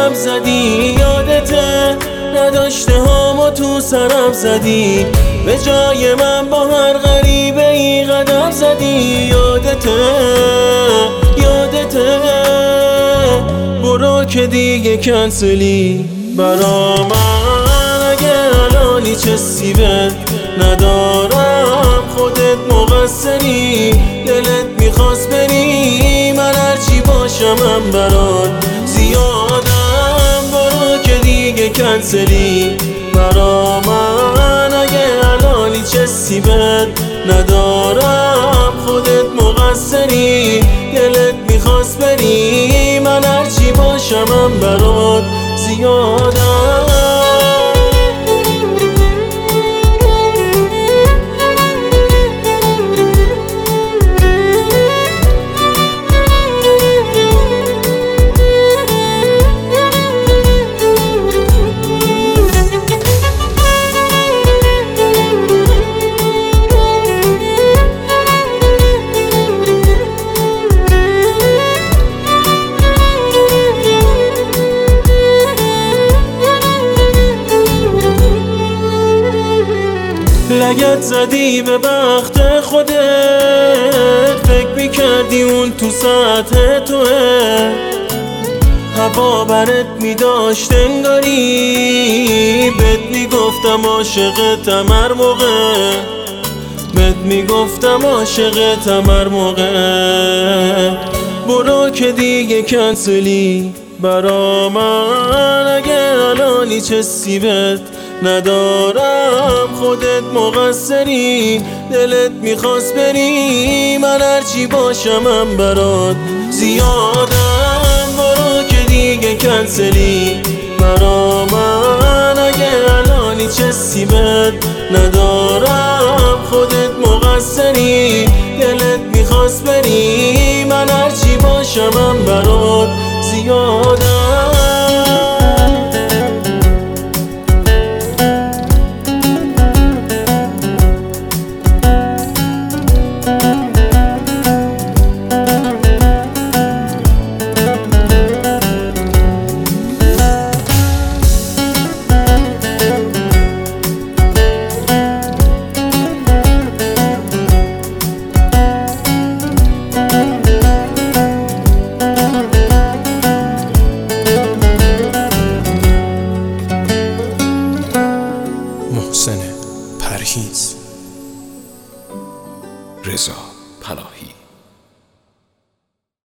قدم زدی، یادته نداشته هامو تو سرم زدی، به جای من با هر غریبه ای قدم زدی. یادته برو که دیگه کنسلی برا من. اگه الانی چه سیبت ندارم خودت مقصری، دلت میخواست بری من هرچی باشم هم برات زیادم. برو که دیگه کنسلی برا من. اگه الانی چه سیبت ندارم خودت مقصری، دلت میخواست بری من هرچی باشم هم برات زیادم. لگت زدی به بخت خودت، فکر میکردی اون تو سطح توه، هوا برت میداشت انگاری، بهت میگفتم عاشقتم هر موقع، بهت میگفتم عاشقتم هر موقع. برو که دیگه کنسلی برا من. اگه الانی چه سیبت ندارم خودت مقصری، دلت میخواست بری من هرچی باشم هم برات زیادم. برو که دیگه کنسلی برا من. اگه الانی چه سیبت ندارم خودت مقصری، دلت میخواست بری من هرچی باشم هم برات زیادم. محسن پرهیز. رضا پناهی.